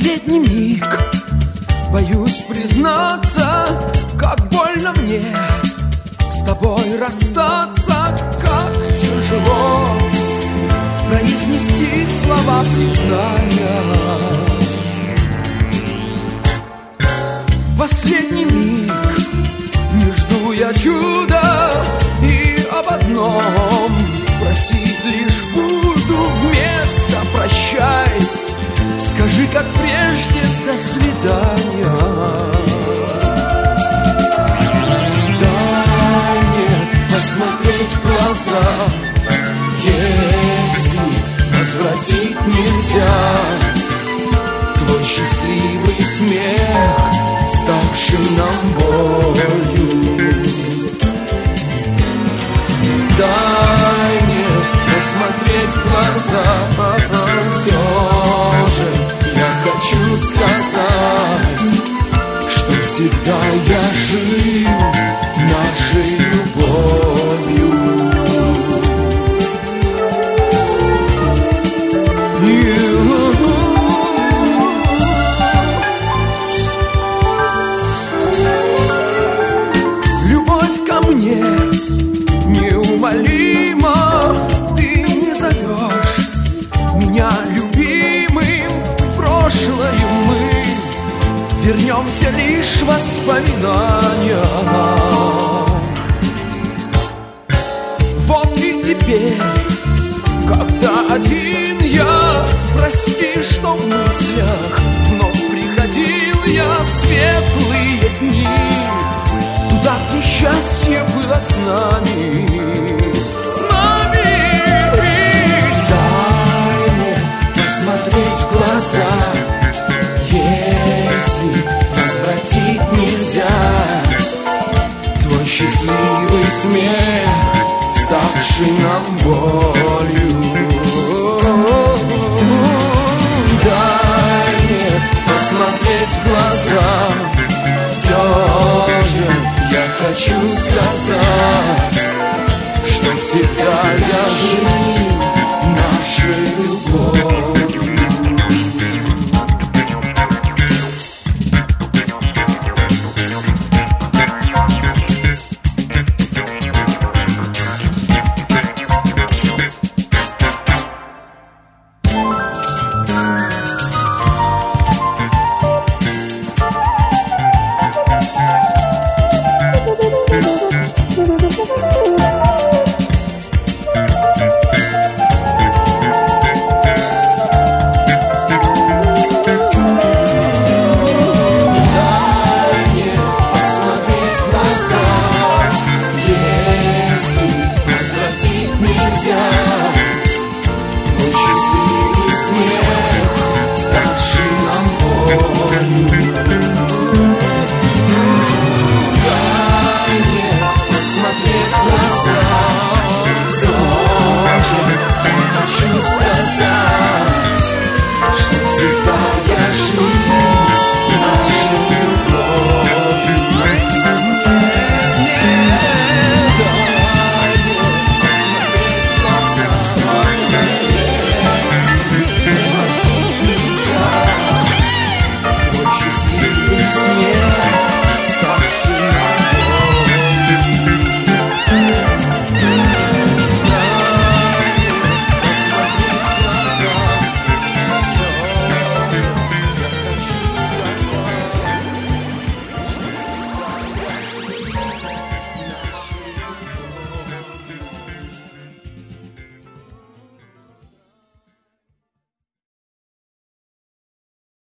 последний миг боюсь признаться, как больно мне с тобой расстаться, как тяжело произнести слова признания. Последний миг не жду я чуда, и об одном просить лишь буду вместо прощай. Скажи, как прежде, до свидания. Дай мне посмотреть в глаза, если возвратить нельзя твой счастливый смех, ставший нам болью. Дай мне посмотреть в глаза, все же я хочу сказать, что всегда я жил нашей любовью. Любовь ко мне неумолима, ты не зовешь меня любимым. В прошлое мы вернемся лишь в воспоминаниях. Вот и теперь, когда один я, прости, что в мыслях вновь приходил я в светлые дни, туда, где счастье было с нами, с нами. Дай мне посмотреть в глаза, если возвратить нельзя твой счастливый смех, ставший нам болью. Дай мне посмотреть в глаза, все же я хочу сказать, что всегда я жил нашей любовью. Счастливый смех, ставший нам болью.